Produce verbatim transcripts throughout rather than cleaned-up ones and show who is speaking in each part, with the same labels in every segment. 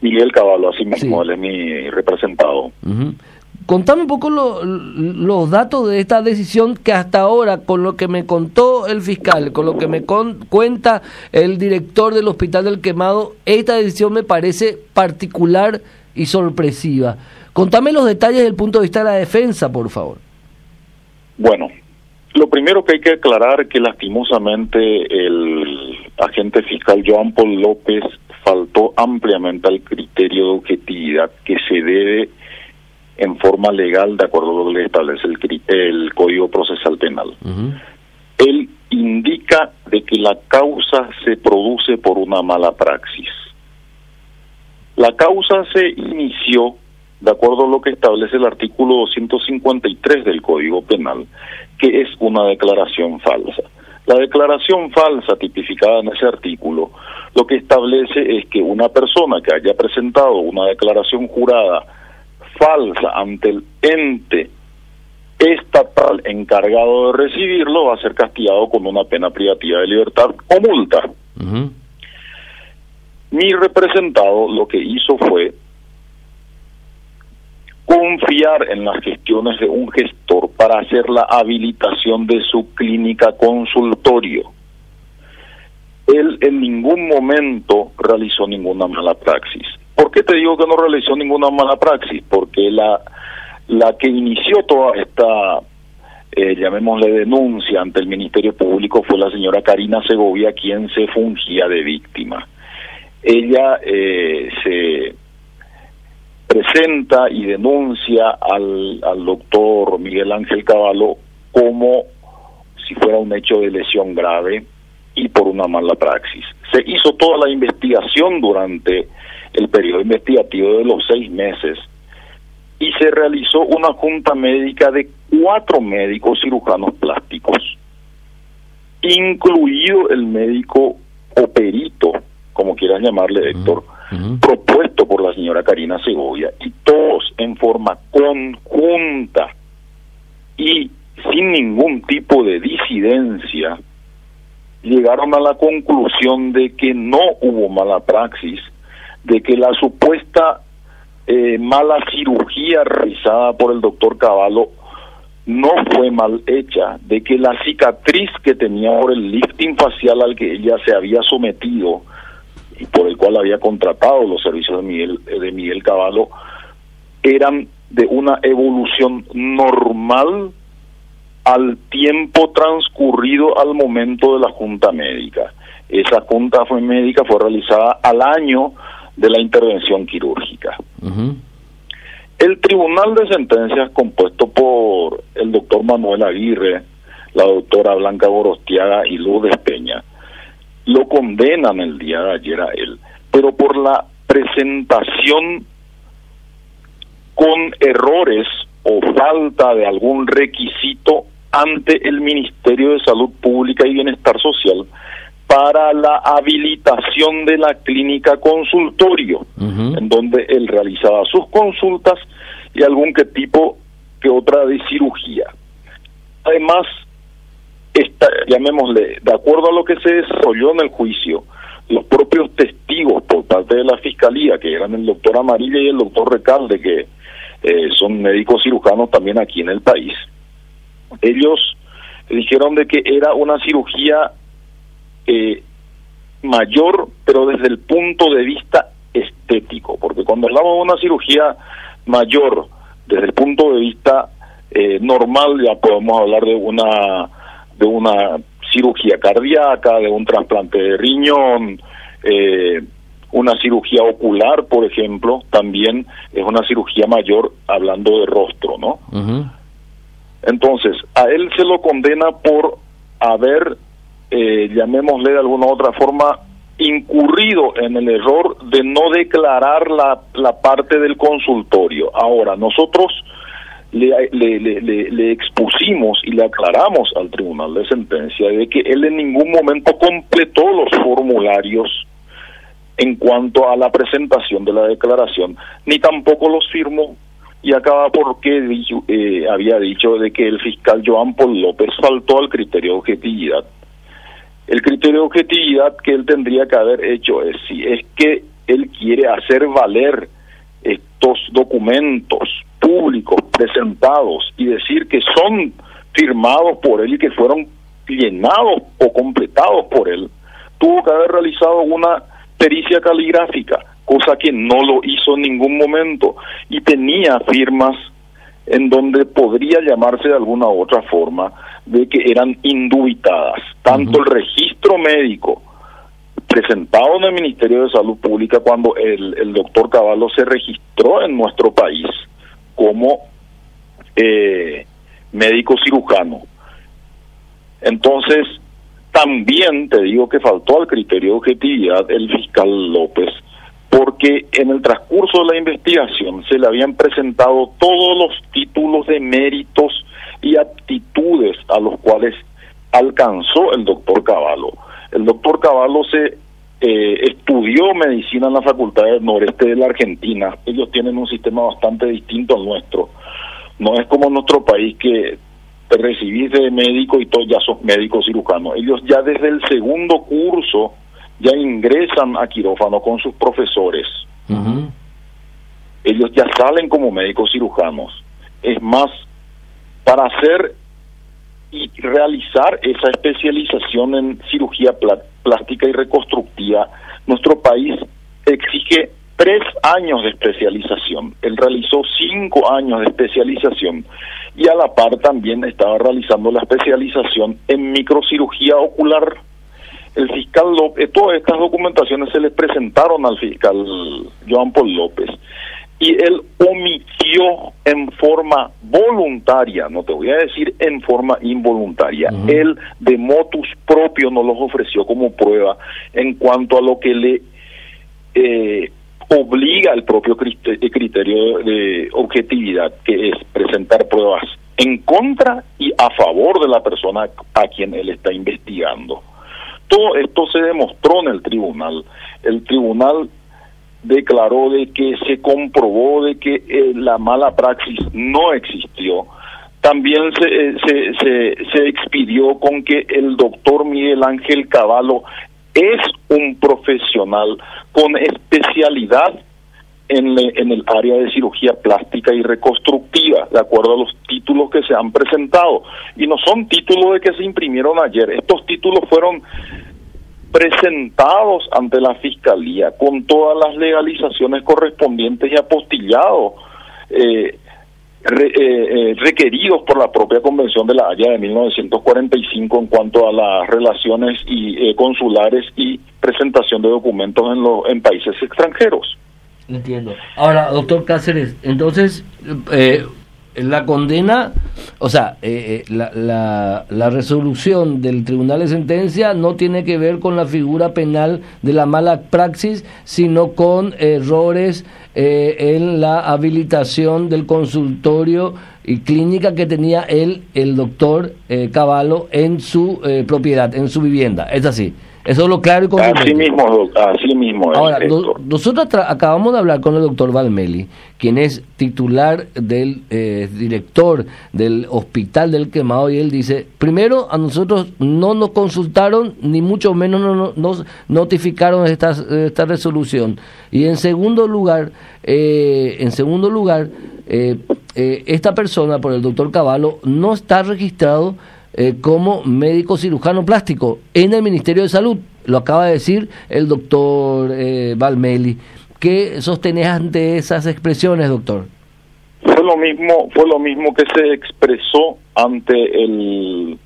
Speaker 1: Miguel Cavallo, así mismo,
Speaker 2: Sí.
Speaker 1: él es mi representado.
Speaker 2: Uh-huh. Contame un poco lo, los datos de esta decisión que hasta ahora, con lo que me contó el fiscal, con lo que me con, cuenta el director del Hospital del Quemado, esta decisión me parece particular y sorpresiva. Contame los detalles desde el punto de vista de la defensa, por favor.
Speaker 1: Bueno, lo primero que hay que aclarar es que lastimosamente el agente fiscal Joan Paul López faltó ampliamente al criterio de objetividad que se debe en forma legal de acuerdo a lo que establece el, el Código Procesal Penal. Uh-huh. Él indica de que la causa se produce por una mala praxis. La causa se inició de acuerdo a lo que establece el artículo doscientos cincuenta y tres del Código Penal, que es una declaración falsa. La declaración falsa tipificada en ese artículo lo que establece es que una persona que haya presentado una declaración jurada falsa ante el ente estatal encargado de recibirlo va a ser castigado con una pena privativa de libertad o multa. Uh-huh. Mi representado lo que hizo fue confiar en las gestiones de un gestor para hacer la habilitación de su clínica consultorio. Él en ningún momento realizó ninguna mala praxis. ¿Por qué te digo que no realizó ninguna mala praxis? Porque la, la que inició toda esta, eh, llamémosle denuncia ante el Ministerio Público fue la señora Karina Segovia, quien se fungía de víctima. Ella eh, se presenta y denuncia al, al doctor Miguel Ángel Cavallo como si fuera un hecho de lesión grave y por una mala praxis. Se hizo toda la investigación durante el periodo investigativo de los seis meses y se realizó una junta médica de cuatro médicos cirujanos plásticos, incluido el médico o perito, como quieran llamarle, Héctor, uh-huh. propuesto por la señora Karina Segovia, y todos en forma conjunta y sin ningún tipo de disidencia llegaron a la conclusión de que no hubo mala praxis, de que la supuesta eh, mala cirugía realizada por el doctor Cavallo no fue mal hecha, de que la cicatriz que tenía por el lifting facial al que ella se había sometido y por el cual había contratado los servicios de Miguel, de Miguel Cavallo eran de una evolución normal al tiempo transcurrido al momento de la junta médica. Esa junta fue médica fue realizada al año de la intervención quirúrgica. Uh-huh. El tribunal de sentencias, compuesto por el doctor Manuel Aguirre, la doctora Blanca Gorostiaga y Lourdes Peña, lo condenan el día de ayer a él, pero por la presentación con errores o falta de algún requisito ante el Ministerio de Salud Pública y Bienestar Social para la habilitación de la clínica consultorio, uh-huh. en donde él realizaba sus consultas y algún que tipo que otra de cirugía. Además, esta, llamémosle, de acuerdo a lo que se desarrolló en el juicio, los propios testigos por parte de la Fiscalía, que eran el doctor Amarilla y el doctor Recalde, que eh, son médicos cirujanos también aquí en el país, ellos dijeron de que era una cirugía eh, mayor, pero desde el punto de vista estético, porque cuando hablamos de una cirugía mayor desde el punto de vista eh, normal, ya podemos hablar de una de una cirugía cardíaca, de un trasplante de riñón, eh, una cirugía ocular, por ejemplo, también es una cirugía mayor hablando de rostro, ¿no? Uh-huh. Entonces, a él se lo condena por haber, eh, llamémosle de alguna otra forma, incurrido en el error de no declarar la, la parte del consultorio. Ahora, nosotros le, le, le, le, le expusimos y le aclaramos al tribunal de sentencia de que él en ningún momento completó los formularios en cuanto a la presentación de la declaración, ni tampoco los firmó, y acaba porque dijo, eh, había dicho de que el fiscal Joan Paul López faltó al criterio de objetividad. El criterio de objetividad que él tendría que haber hecho es si es que él quiere hacer valer estos documentos públicos presentados y decir que son firmados por él y que fueron llenados o completados por él, tuvo que haber realizado una pericia caligráfica, cosa que no lo hizo en ningún momento, y tenía firmas en donde podría llamarse de alguna u otra forma de que eran indubitadas. Tanto uh-huh. el registro médico presentado en el Ministerio de Salud Pública cuando el, el doctor Cavallo se registró en nuestro país como eh, médico cirujano. Entonces, también te digo que faltó al criterio de objetividad el fiscal López, porque en el transcurso de la investigación se le habían presentado todos los títulos de méritos y aptitudes a los cuales alcanzó el doctor Cavallo. El doctor Cavallo se eh, estudió medicina en la Facultad del Noreste de la Argentina. Ellos tienen un sistema bastante distinto al nuestro. No es como en nuestro país que te recibís de médico y todos ya sos médico cirujano. Ellos ya desde el segundo curso ya ingresan a quirófano con sus profesores. Uh-huh. Ellos ya salen como médicos cirujanos. Es más, para hacer y realizar esa especialización en cirugía pl- plástica y reconstructiva, nuestro país exige tres años de especialización. Él realizó cinco años de especialización y a la par también estaba realizando la especialización en microcirugía ocular. El fiscal López, todas estas documentaciones se les presentaron al fiscal Joan Paul López y él omitió en forma voluntaria, no te voy a decir en forma involuntaria, uh-huh. él de motus propio nos los ofreció como prueba en cuanto a lo que le eh, obliga el propio criterio de objetividad, que es presentar pruebas en contra y a favor de la persona a quien él está investigando. Todo esto se demostró en el tribunal. El tribunal declaró de que se comprobó de que eh, la mala praxis no existió. También se, eh, se, se, se expidió con que el doctor Miguel Ángel Cavallo es un profesional con especialidad en, le, en el área de cirugía plástica y reconstructiva, de acuerdo a los títulos que se han presentado. Y no son títulos de que se imprimieron ayer. Estos títulos fueron presentados ante la Fiscalía con todas las legalizaciones correspondientes y apostillados, eh, re, eh, requeridos por la propia Convención de la Haya de mil novecientos cuarenta y cinco en cuanto a las relaciones y, eh, consulares y presentación de documentos en, lo, en países extranjeros.
Speaker 2: Entiendo. Ahora, doctor Cáceres, entonces, eh, la condena, o sea, eh, la, la, la resolución del Tribunal de Sentencia no tiene que ver con la figura penal de la mala praxis, sino con errores eh, en la habilitación del consultorio y clínica que tenía él, el doctor eh, Cavallo, en su eh, propiedad, en su vivienda. Es así. Eso es lo claro y contundente.
Speaker 1: Así mismo, así mismo es.
Speaker 2: Ahora, no, nosotros tra- acabamos de hablar con el doctor Valmelli, quien es titular del eh, director del Hospital del Quemado, y él dice, primero, a nosotros no nos consultaron, ni mucho menos no, no, nos notificaron esta, esta resolución. Y en segundo lugar, eh, en segundo lugar, eh, eh, esta persona, por el doctor Cavallo, no está registrado Eh, como médico cirujano plástico en el Ministerio de Salud. Lo acaba de decir el doctor eh, Valmelli. ¿Qué sostenés ante esas expresiones, doctor?
Speaker 1: Fue lo mismo, fue lo mismo que se expresó ante el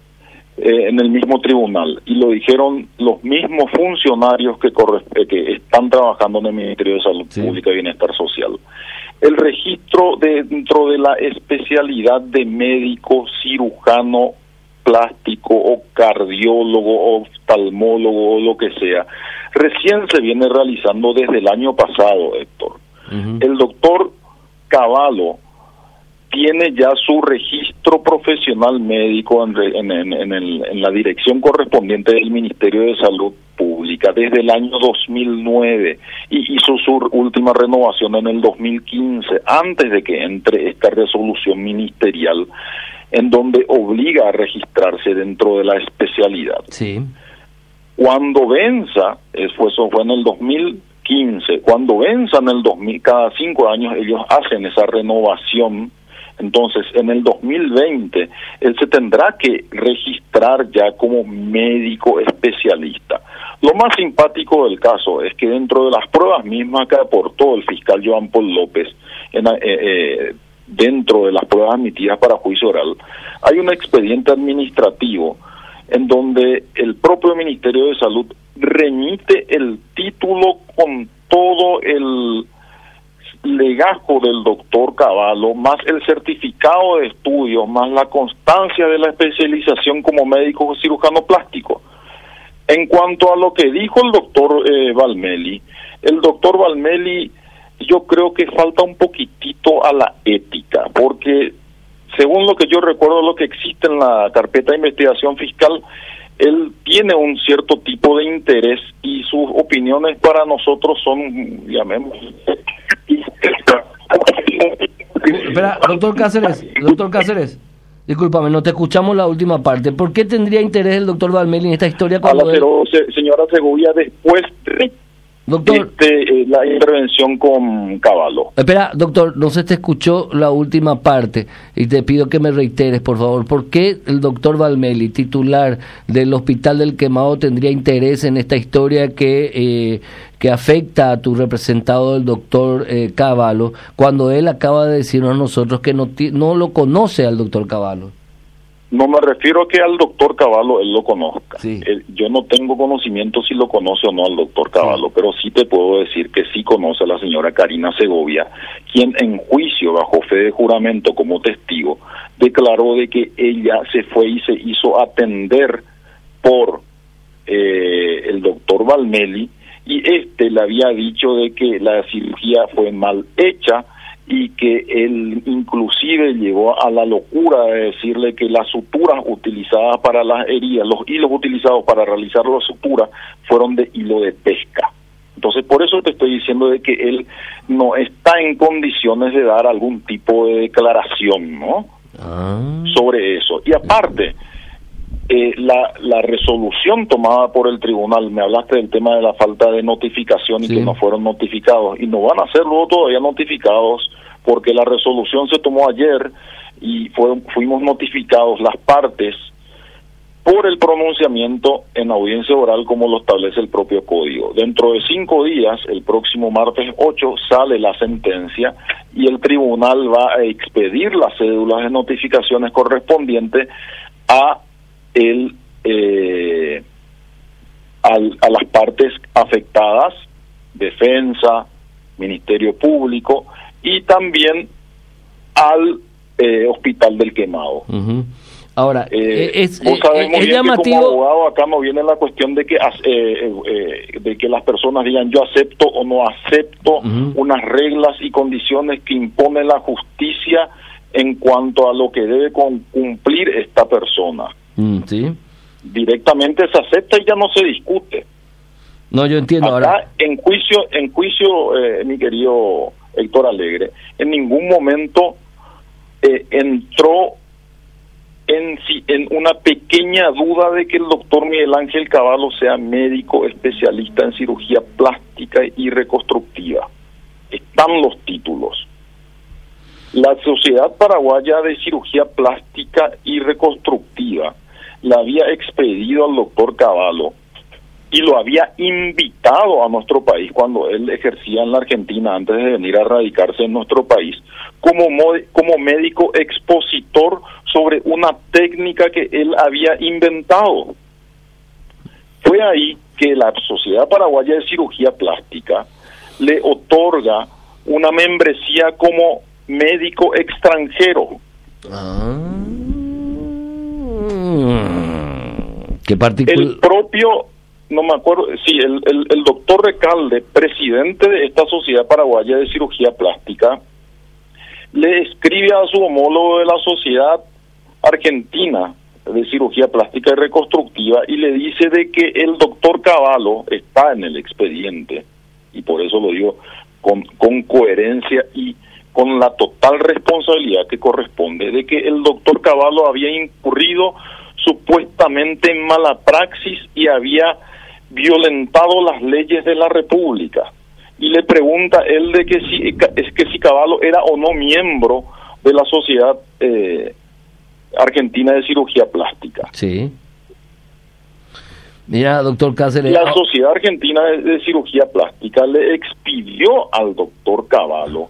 Speaker 1: eh, en el mismo tribunal, y lo dijeron los mismos funcionarios que, corre, que están trabajando en el Ministerio de Salud sí. Pública y Bienestar Social. El registro de, dentro de la especialidad de médico cirujano plástico o cardiólogo, oftalmólogo o lo que sea, recién se viene realizando desde el año pasado, Héctor. Uh-huh. El doctor Cavallo tiene ya su registro profesional médico en, en, en, en, el, en la dirección correspondiente del Ministerio de Salud Pública desde el año dos mil nueve y hizo su última renovación en el dos mil quince, antes de que entre esta resolución ministerial en donde obliga a registrarse dentro de la especialidad.
Speaker 2: Sí.
Speaker 1: Cuando venza, eso fue en el dos mil quince. Cuando venzan el dos mil, cada cinco años ellos hacen esa renovación. Entonces, en el dos mil veinte, él se tendrá que registrar ya como médico especialista. Lo más simpático del caso es que dentro de las pruebas mismas que aportó el fiscal Joan Paul López, en, eh, eh, dentro de las pruebas admitidas para juicio oral, hay un expediente administrativo en donde el propio Ministerio de Salud remite el título con todo el legajo del doctor Cavallo, más el certificado de estudios, más la constancia de la especialización como médico cirujano plástico. En cuanto a lo que dijo el doctor eh, Valmelli, el doctor Valmelli yo creo que falta un poquitito a la ética, porque según lo que yo recuerdo, lo que existe en la carpeta de investigación fiscal, él tiene un cierto tipo de interés y sus opiniones para nosotros son, llamemos...
Speaker 2: Espera, doctor Cáceres, doctor Cáceres, discúlpame, no te escuchamos la última parte. ¿Por qué tendría interés el doctor Valmelli en esta historia cuando
Speaker 1: a la él... se, señora Segovia, después de
Speaker 2: doctor,
Speaker 1: este, eh, la intervención con Cavallo?
Speaker 2: Espera, doctor, no se te escuchó la última parte y te pido que me reiteres, por favor. ¿Por qué el doctor Valmelli, titular del Hospital del Quemado, tendría interés en esta historia que eh, que afecta a tu representado, el doctor eh, Cavallo, cuando él acaba de decirnos a nosotros que no, no lo conoce al doctor Cavallo?
Speaker 1: No me refiero a que al doctor Cavallo él lo conozca.
Speaker 2: Sí.
Speaker 1: Él, yo no tengo conocimiento si lo conoce o no al doctor Cavallo, sí, pero sí te puedo decir que sí conoce a la señora Karina Segovia, quien en juicio bajo fe de juramento como testigo declaró de que ella se fue y se hizo atender por eh, el doctor Valmelli, y este le había dicho de que la cirugía fue mal hecha y que él inclusive llegó a la locura de decirle que las suturas utilizadas para las heridas, los hilos utilizados para realizar la sutura fueron de hilo de pesca. Entonces, por eso te estoy diciendo de que él no está en condiciones de dar algún tipo de declaración, ¿no? Ah. Sobre eso. Y aparte, eh, la, la resolución tomada por el tribunal, me hablaste del tema de la falta de notificación y sí, que no fueron notificados, y no van a ser luego todavía notificados, porque la resolución se tomó ayer y fueron, fuimos notificados las partes por el pronunciamiento en audiencia oral como lo establece el propio código. Dentro de cinco días, el próximo martes ocho, sale la sentencia y el tribunal va a expedir las cédulas de notificaciones correspondientes a el eh, al, a las partes afectadas, defensa, Ministerio Público y también al eh, Hospital del Quemado.
Speaker 2: Uh-huh. Ahora,
Speaker 1: eh,
Speaker 2: es,
Speaker 1: vos sabés muy
Speaker 2: es
Speaker 1: bien
Speaker 2: llamativo...
Speaker 1: que como abogado acá no viene la cuestión de que eh, eh, de que las personas digan yo acepto o no acepto uh-huh. unas reglas y condiciones que impone la justicia en cuanto a lo que debe con, cumplir esta persona. Mm, sí. Directamente se acepta y ya no se discute.
Speaker 2: No, yo entiendo.
Speaker 1: Acá,
Speaker 2: ahora
Speaker 1: en juicio, en juicio, eh, mi querido Héctor Alegre, en ningún momento eh, entró en, en una pequeña duda de que el doctor Miguel Ángel Cavallo sea médico especialista en cirugía plástica y reconstructiva. Están los títulos. La Sociedad Paraguaya de Cirugía Plástica y Reconstructiva la había expedido al doctor Cavallo y lo había invitado a nuestro país cuando él ejercía en la Argentina antes de venir a radicarse en nuestro país como, como médico expositor sobre una técnica que él había inventado. Fue ahí que la Sociedad Paraguaya de Cirugía Plástica le otorga una membresía como médico extranjero.
Speaker 2: Ah, qué particular.
Speaker 1: El propio, no me acuerdo, sí, el, el, el doctor Recalde, presidente de esta Sociedad Paraguaya de Cirugía Plástica, le escribe a su homólogo de la Sociedad Argentina de Cirugía Plástica y Reconstructiva y le dice de que el doctor Cavallo está en el expediente, y por eso lo digo con, con coherencia y con la total responsabilidad que corresponde, de que el doctor Cavallo había incurrido supuestamente en mala praxis y había violentado las leyes de la República. y le pregunta él de que si, es que si Cavallo era o no miembro de la Sociedad eh, Argentina de Cirugía Plástica.
Speaker 2: Sí. Mira, doctor Cáceres.
Speaker 1: La Sociedad Argentina de, de Cirugía Plástica le expidió al doctor Cavallo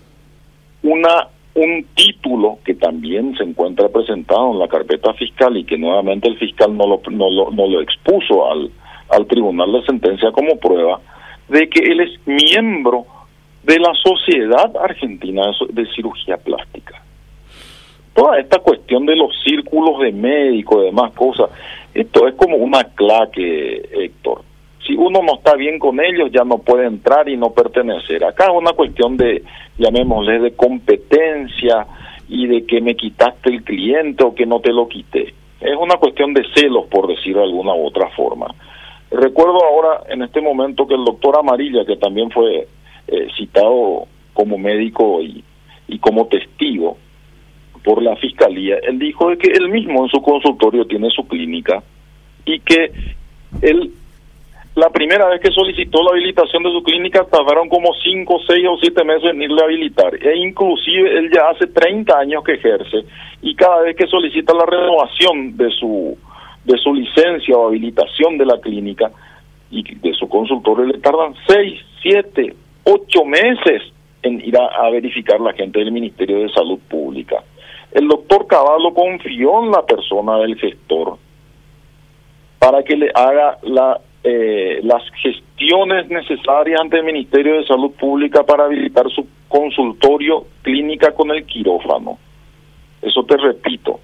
Speaker 1: una un título que también se encuentra presentado en la carpeta fiscal y que nuevamente el fiscal no lo no lo, no lo expuso al al tribunal de sentencia como prueba de que él es miembro de la Sociedad Argentina de Cirugía Plástica. Toda esta cuestión de los círculos de médicos y demás cosas, esto es como una claque, Héctor. Si uno no está bien con ellos, ya no puede entrar y no pertenecer. Acá es una cuestión de, llamémosle, de competencia y de que me quitaste el cliente o que no te lo quité. Es una cuestión de celos, por decirlo de alguna u otra forma. Recuerdo ahora, en este momento, que el doctor Amarilla, que también fue eh, citado como médico y, y como testigo por la fiscalía, él dijo de que él mismo en su consultorio tiene su clínica y que él, la primera vez que solicitó la habilitación de su clínica, tardaron como cinco, seis o siete meses en irle a habilitar. E inclusive él ya hace treinta años que ejerce y cada vez que solicita la renovación de su de su licencia o habilitación de la clínica y de su consultorio, le tardan seis, siete, ocho meses en ir a, a verificar la gente del Ministerio de Salud Pública. El doctor Cavallo confió en la persona del gestor para que le haga la Eh, las gestiones necesarias ante el Ministerio de Salud Pública para habilitar su consultorio clínica con el quirófano. Eso te repito.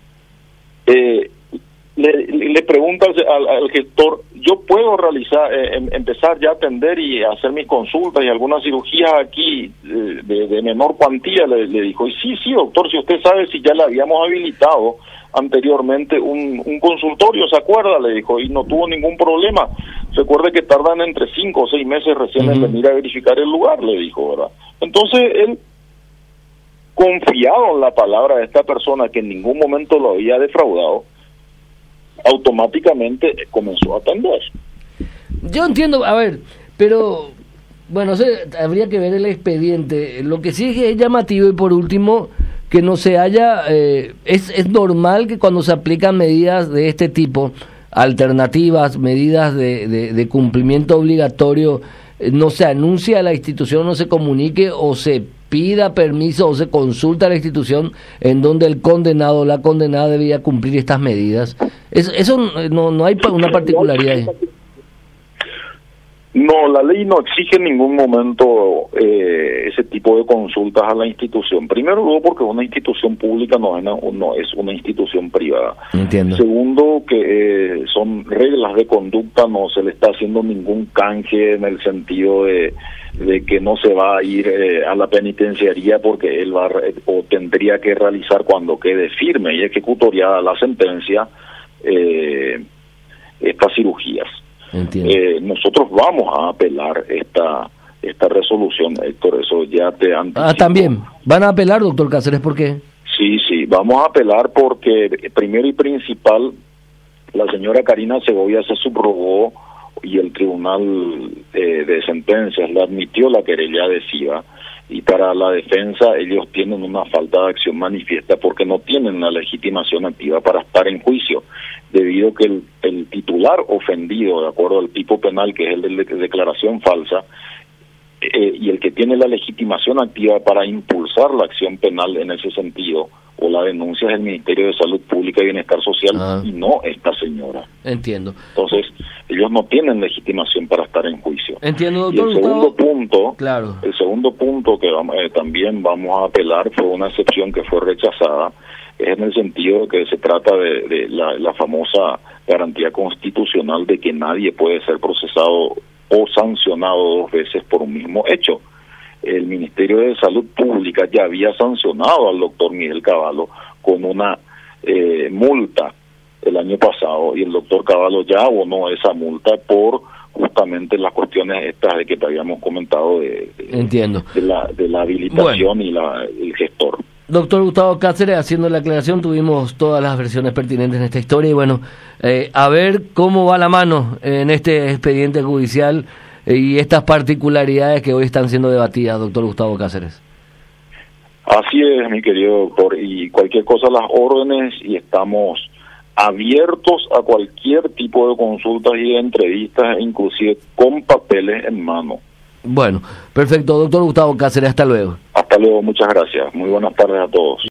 Speaker 1: Eh, le, le pregunta al, al gestor, ¿yo puedo realizar, eh, em, empezar ya a atender y hacer mis consultas y algunas cirugías aquí eh, de, de menor cuantía? Le, le dijo, y sí, sí, doctor, si usted sabe si ya le habíamos habilitado anteriormente un, un consultorio, ¿se acuerda? Le dijo, y no tuvo ningún problema. Recuerde que tardan entre cinco o seis meses recién uh-huh. en venir a verificar el lugar, le dijo, ¿verdad? Entonces él, confiado en la palabra de esta persona que en ningún momento lo había defraudado, automáticamente comenzó a atender.
Speaker 2: Yo entiendo, a ver, pero bueno, se, habría que ver el expediente. Lo que sí es llamativo, y por último, que no se haya, eh, es, es normal que cuando se aplican medidas de este tipo, alternativas, medidas de, de, de cumplimiento obligatorio, eh, no se anuncie a la institución, no se comunique o se pida permiso o se consulta a la institución en donde el condenado o la condenada debía cumplir estas medidas. Eso, eso no, no hay una particularidad ahí.
Speaker 1: No, la ley no exige en ningún momento eh, ese tipo de consultas a la institución. Primero, luego, porque una institución pública no es una, no es una institución privada.
Speaker 2: Entiendo.
Speaker 1: Segundo, que eh, son reglas de conducta, no se le está haciendo ningún canje en el sentido de, de que no se va a ir eh, a la penitenciaría porque él va a, o tendría que realizar cuando quede firme y ejecutoriada la sentencia eh, estas cirugías. Eh, nosotros vamos a apelar esta esta resolución, Héctor, eso ya te anticipo.
Speaker 2: Ah, también, ¿van a apelar, doctor Cáceres? ¿Por qué?
Speaker 1: Sí, sí, vamos a apelar porque primero y principal, la señora Karina Segovia se subrogó y el Tribunal eh, de Sentencias le admitió la querella adhesiva, y para la defensa ellos tienen una falta de acción manifiesta porque no tienen la legitimación activa para estar en juicio, debido que el, el titular ofendido, de acuerdo al tipo penal, que es el de declaración falsa, eh, y el que tiene la legitimación activa para impulsar la acción penal en ese sentido, o la denuncia, es el Ministerio de Salud Pública y Bienestar Social, ah. y no esta señora.
Speaker 2: Entiendo.
Speaker 1: Entonces, ellos no tienen legitimación para estar en juicio.
Speaker 2: Entiendo,
Speaker 1: doctor. Y el segundo
Speaker 2: Gustavo,
Speaker 1: punto,
Speaker 2: claro. el
Speaker 1: segundo punto que vamos, eh, también vamos a apelar, fue una excepción que fue rechazada, es en el sentido de que se trata de, de la, la famosa garantía constitucional de que nadie puede ser procesado o sancionado dos veces por un mismo hecho. El Ministerio de Salud Pública ya había sancionado al doctor Miguel Cavallo con una eh, multa el año pasado, y el doctor Cavallo ya abonó esa multa por justamente las cuestiones estas de que te habíamos comentado de, de,
Speaker 2: Entiendo.
Speaker 1: de, la, de la habilitación bueno. y la, el gestor.
Speaker 2: Doctor Gustavo Cáceres, haciendo la aclaración, tuvimos todas las versiones pertinentes en esta historia y bueno, eh, a ver cómo va la mano en este expediente judicial y estas particularidades que hoy están siendo debatidas, doctor Gustavo Cáceres.
Speaker 1: Así es, mi querido doctor, y cualquier cosa, las órdenes, y estamos abiertos a cualquier tipo de consultas y de entrevistas, inclusive con papeles en mano.
Speaker 2: Bueno, perfecto, doctor Gustavo Cáceres, hasta luego.
Speaker 1: Hasta luego, muchas gracias. Muy buenas tardes a todos.